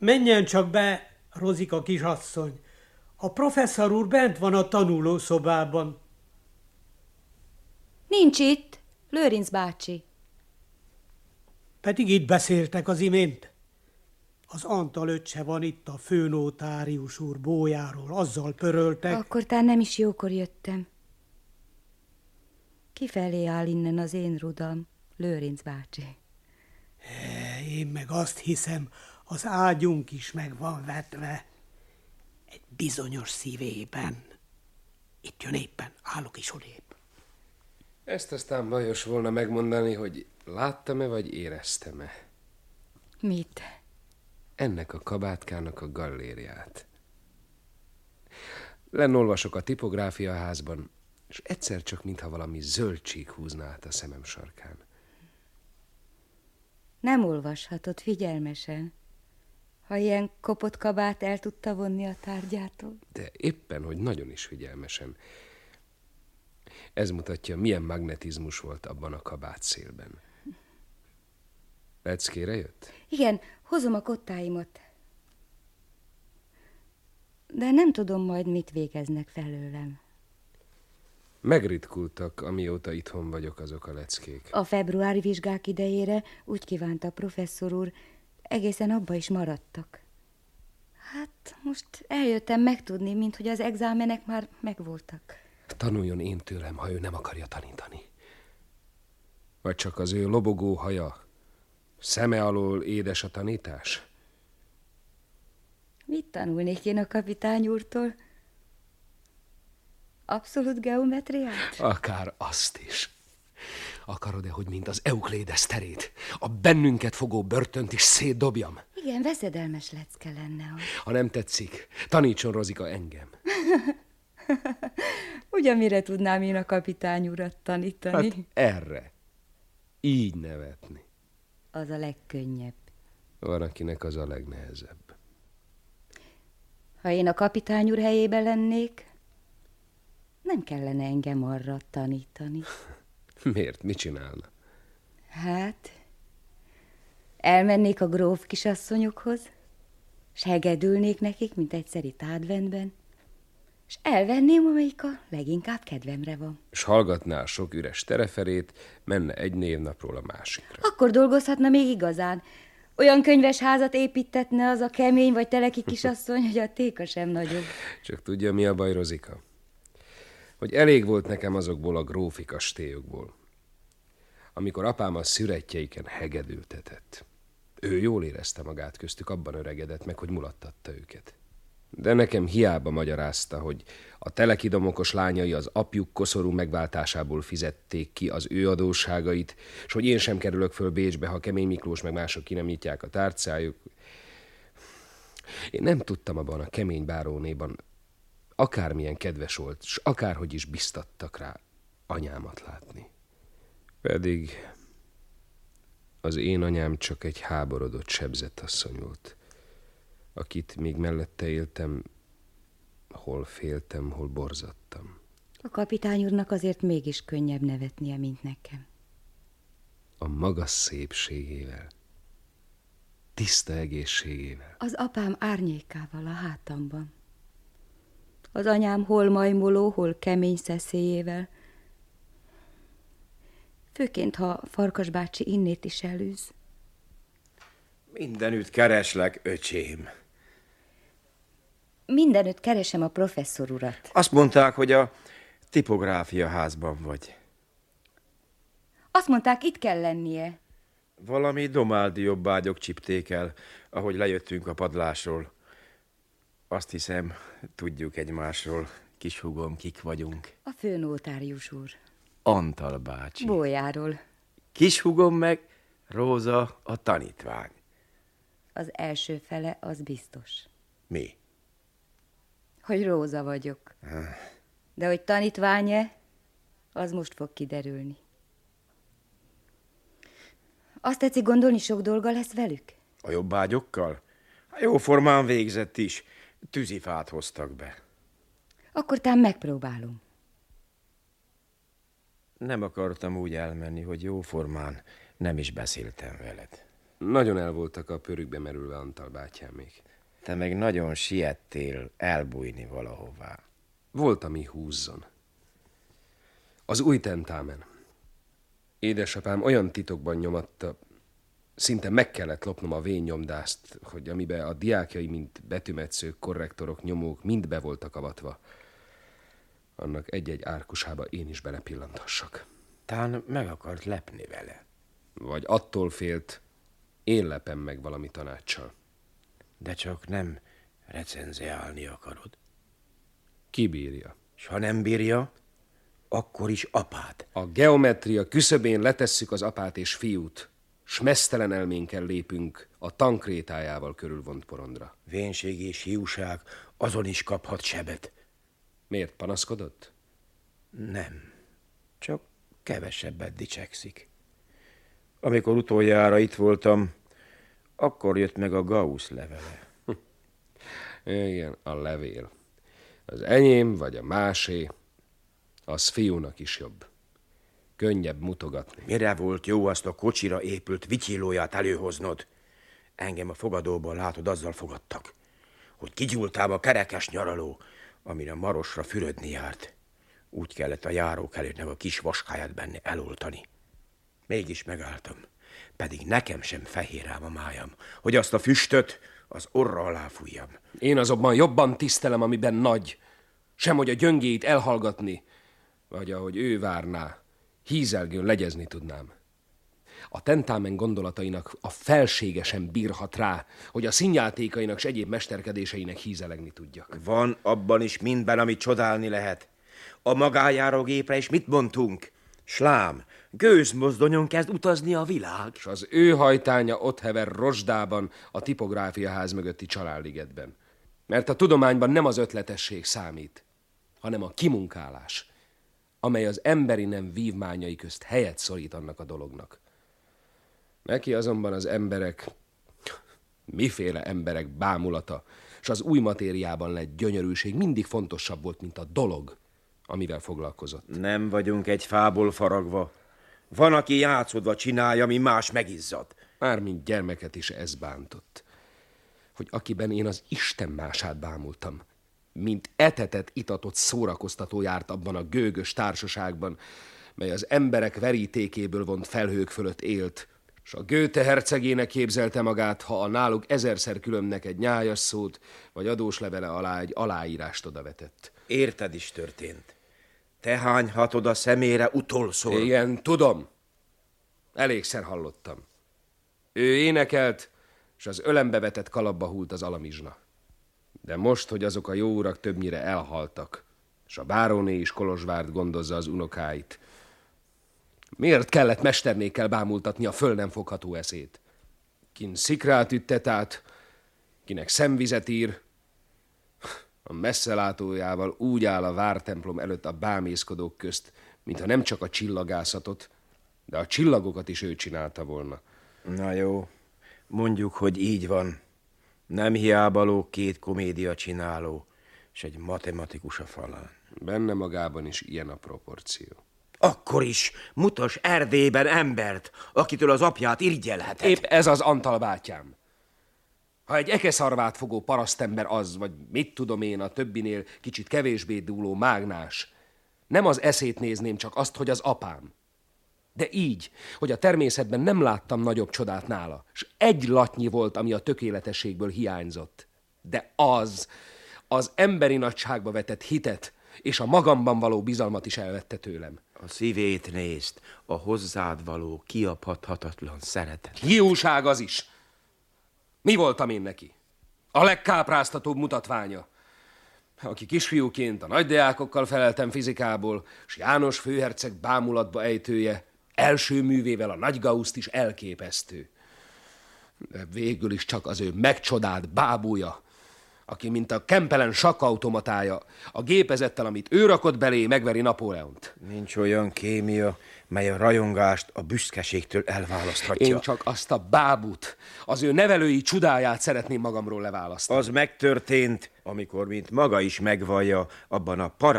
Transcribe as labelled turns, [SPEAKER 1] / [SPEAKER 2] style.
[SPEAKER 1] Menjen csak be, Rozika kisasszony. A professzor úr bent van a tanulószobában.
[SPEAKER 2] Nincs itt, Lőrinc bácsi.
[SPEAKER 1] Pedig itt beszéltek az imént. Az Antal öccse van itt a főnotárius úr bójáról, azzal pöröltek.
[SPEAKER 2] Akkor tán nem is jókor jöttem. Kifelé áll innen az én rudam, Lőrinc bácsi.
[SPEAKER 1] Én meg azt hiszem, az ágyunk is meg van vetve. Egy bizonyos szívében. Itt jön éppen, állok is odébb.
[SPEAKER 3] Ezt aztán bajos volna megmondani, hogy láttam-e vagy éreztem-e.
[SPEAKER 2] Mit?
[SPEAKER 3] Ennek a kabátkának a gallériát. Lennolvasok a tipográfiaházban, és egyszer csak, mintha valami zöldség húzna át a szemem sarkán.
[SPEAKER 2] Nem olvashatod figyelmesen, ha ilyen kopott kabát el tudta vonni a tárgyától.
[SPEAKER 3] De éppen, hogy nagyon is figyelmesen. Ez mutatja, milyen magnetizmus volt abban a kabátszélben. Leckére jött?
[SPEAKER 2] Igen, hozom a kottáimat. De nem tudom majd, mit végeznek felőlem.
[SPEAKER 3] Megritkultak, amióta itthon vagyok, azok a leckék.
[SPEAKER 2] A februári vizsgák idejére úgy kívánta a professzor úr, egészen abba is maradtak. Hát most eljöttem megtudni, minthogy az exámenek már megvoltak.
[SPEAKER 3] Tanuljon én tőlem, ha ő nem akarja tanítani. Vagy csak az ő lobogó haja, szeme alól édes a tanítás?
[SPEAKER 2] Mit tanulnék én a kapitány úrtól? Abszolút geometriát?
[SPEAKER 3] Akár azt is. Akarod-e, hogy mint az Euklédes terét, a bennünket fogó börtönt is szétdobjam?
[SPEAKER 2] Igen, veszedelmes lecke lenne.
[SPEAKER 3] Ha nem tetszik, tanítson Rozika engem.
[SPEAKER 2] Ugyan mire tudnám én a kapitány urat tanítani?
[SPEAKER 3] Hát erre. Így nevetni.
[SPEAKER 2] Az a legkönnyebb.
[SPEAKER 3] Van, akinek az a legnehezebb.
[SPEAKER 2] Ha én a kapitány úr helyében lennék, nem kellene engem arra tanítani.
[SPEAKER 3] Miért? Mit csinálna?
[SPEAKER 2] Hát, elmennék a gróf kisasszonyokhoz, s hegedülnék nekik, mint egyszer itt adventben, és elvenném, amelyik a leginkább kedvemre van.
[SPEAKER 3] És hallgatná sok üres tereferét, menne egy névnapról a másikra.
[SPEAKER 2] Akkor dolgozhatna még igazán. Olyan könyves házat építetne az a kemény vagy teleki kisasszony, hogy a téka sem nagyobb.
[SPEAKER 3] Csak tudja, mi a baj, Rozika? Hogy elég volt nekem azokból a grófi kastélyokból. Amikor apám a szüretjeiken hegedültetett. Ő jól érezte magát köztük, abban öregedett meg, hogy mulattatta őket. De nekem hiába magyarázta, hogy a telekidomokos lányai az apjuk koszorú megváltásából fizették ki az ő adósságait, és hogy én sem kerülök föl Bécsbe, ha Kemény Miklós meg mások ki nem nyitják a tárcájuk. Én nem tudtam abban a kemény bárónéban, akármilyen kedves volt, s akárhogy is biztattak rá, anyámat látni. Pedig az én anyám csak egy háborodott sebzett asszony volt, akit még mellette éltem, hol féltem, hol borzadtam.
[SPEAKER 2] A kapitány úrnak azért mégis könnyebb nevetnie, mint nekem.
[SPEAKER 3] A magas szépségével, tiszta egészségével.
[SPEAKER 2] Az apám árnyékával a hátamban. Az anyám hol majmoló, hol kemény szeszélyével. Főként, ha Farkas bácsi innét is elűz.
[SPEAKER 4] Mindenütt kereslek, öcsém.
[SPEAKER 2] Mindenütt keresem a professzor urat.
[SPEAKER 4] Azt mondták, hogy a tipográfia házban vagy.
[SPEAKER 2] Azt mondták, itt kell lennie.
[SPEAKER 4] Valami domáldi jobbágyok csipték el, ahogy lejöttünk a padlásról. Azt hiszem, tudjuk egymásról, kishúgom, kik vagyunk.
[SPEAKER 2] A főnótárius úr.
[SPEAKER 4] Antal bácsi.
[SPEAKER 2] Bójáról.
[SPEAKER 4] Kishúgom meg, Róza a tanítvány.
[SPEAKER 2] Az első fele az biztos.
[SPEAKER 4] Mi?
[SPEAKER 2] Hogy Róza vagyok. De hogy tanítvány-e, az most fog kiderülni. Azt tetszik gondolni, sok dolga lesz velük?
[SPEAKER 4] A jobbágyokkal? Jóformán végzett is. Tűzifát hoztak be.
[SPEAKER 2] Akkor tám megpróbálom.
[SPEAKER 4] Nem akartam úgy elmenni, hogy jóformán nem is beszéltem veled.
[SPEAKER 3] Nagyon el voltak a pörükbe merülve Antal bátyámék.
[SPEAKER 4] Te meg nagyon siettél elbújni valahová.
[SPEAKER 3] Volt, ami húzzon. Az új tentámen. Édesapám olyan titokban nyomatta, szinte meg kellett lopnom a vénynyomdást, hogy amiben a diákjai, mint betűmetszők, korrektorok, nyomók mind be voltak avatva, annak egy-egy árkusába én is belepillanthassak.
[SPEAKER 4] Tán meg akart lepni vele.
[SPEAKER 3] Vagy attól félt, én lepem meg valami tanácssal.
[SPEAKER 4] De csak nem recenzeálni akarod.
[SPEAKER 3] Ki bírja?
[SPEAKER 4] S ha nem bírja, akkor is apát.
[SPEAKER 3] A geometria küszöbén letesszük az apát és fiút, s meztelen elménkkel lépünk a tankrétájával körülvont porondra.
[SPEAKER 4] Vénség és hiúság azon is kaphat sebet.
[SPEAKER 3] Miért panaszkodott?
[SPEAKER 4] Nem, csak kevesebbet dicsekszik. Amikor utoljára itt voltam, akkor jött meg a Gauss levele.
[SPEAKER 3] Igen, a levél. Az enyém vagy a másé, az fiúnak is jobb. Könnyebb mutogatni.
[SPEAKER 4] Mire volt jó azt a kocsira épült vityilóját előhoznod? Engem a fogadóban látod, azzal fogadtak, hogy kigyúltál a kerekes nyaraló, amire Marosra fürödni járt. Úgy kellett a járók előttnek a kis vaskáját benne eloltani. Mégis megálltam, pedig nekem sem fehér ám a májam, hogy azt a füstöt az orra alá fújjam.
[SPEAKER 3] Én azonban jobban tisztelem, amiben nagy, sem hogy a gyöngéit elhallgatni, vagy ahogy ő várná, hízelgőn legyezni tudnám. A tentámen gondolatainak a felségesen bírhat rá, hogy a színjátékainak s egyéb mesterkedéseinek hízelegni tudjak.
[SPEAKER 4] Van abban is minden, amit csodálni lehet. A magájárógépre is mit mondtunk? Slám, gőzmozdonyon kezd utazni a világ.
[SPEAKER 3] És az ő hajtánya ott hever Rozsdában, a tipográfiaház mögötti családligetben. Mert a tudományban nem az ötletesség számít, hanem a kimunkálás, amely az emberi nem vívmányai közt helyet szorít annak a dolognak. Neki azonban az emberek, miféle emberek bámulata, és az új matériában lett gyönyörűség mindig fontosabb volt, mint a dolog, amivel foglalkozott.
[SPEAKER 4] Nem vagyunk egy fából faragva. Van, aki játszodva csinálja, ami más megizzad.
[SPEAKER 3] Mármint gyermeket is ez bántott, hogy akiben én az Isten mását bámultam, mint etetett, itatott szórakoztató járt abban a gőgös társaságban, mely az emberek verítékéből vont felhők fölött élt, s a Goethe hercegének képzelte magát, ha a náluk ezerszer különbnek egy nyájas szót, vagy adós levele alá egy aláírást odavetett.
[SPEAKER 4] Érted is történt. Te hányhatod a szemére utolszor.
[SPEAKER 3] Igen, tudom. Elégszer hallottam. Ő énekelt, és az ölembe vetett kalapba hult az alamizsna. De most, hogy azok a jó urak többnyire elhaltak, és a báróné is Kolozsvárt gondozza az unokáit, miért kellett mesternékkel bámultatni a föl nem fogható eszét? Kin szikrát üttet át, kinek szemvizet ír, a messzelátójával úgy áll a vártemplom előtt a bámészkodók közt, mintha nem csak a csillagászatot, de a csillagokat is ő csinálta volna.
[SPEAKER 4] Na jó, mondjuk, hogy így van. Nem hiába lóg két komédia csináló, és egy matematikus a falán.
[SPEAKER 3] Benne magában is ilyen a proporció.
[SPEAKER 4] Akkor is mutas Erdélyben embert, akitől az apját irigyelheted.
[SPEAKER 3] Épp ez az Antal bátyám. Ha egy ekeszarvát fogó parasztember az, vagy mit tudom én, a többinél kicsit kevésbé dúló mágnás, nem az eszét nézném, csak azt, hogy az apám. De így, hogy a természetben nem láttam nagyobb csodát nála, s egy latnyi volt, ami a tökéletességből hiányzott. De az emberi nagyságba vetett hitet, és a magamban való bizalmat is elvette tőlem.
[SPEAKER 4] A szívét nézd, a hozzád való kiabhathatatlan szeretet.
[SPEAKER 3] Hiúság az is. Mi voltam én neki? A legkápráztatóbb mutatványa. Aki kisfiúként a nagydeákokkal feleltem fizikából, s János főherceg bámulatba ejtője, első művével a nagy Gauszt is elképesztő. De végül is csak az ő megcsodált bábúja, aki mint a Kempelen sakkautomatája, a gépezettel, amit ő rakott belé, megveri Napóleont.
[SPEAKER 4] Nincs olyan kémia, mely a rajongást a büszkeségtől elválaszthatja.
[SPEAKER 3] Én csak azt a bábút, az ő nevelői csodáját szeretném magamról leválasztani.
[SPEAKER 4] Az megtörtént, amikor, mint maga is megvallja, abban a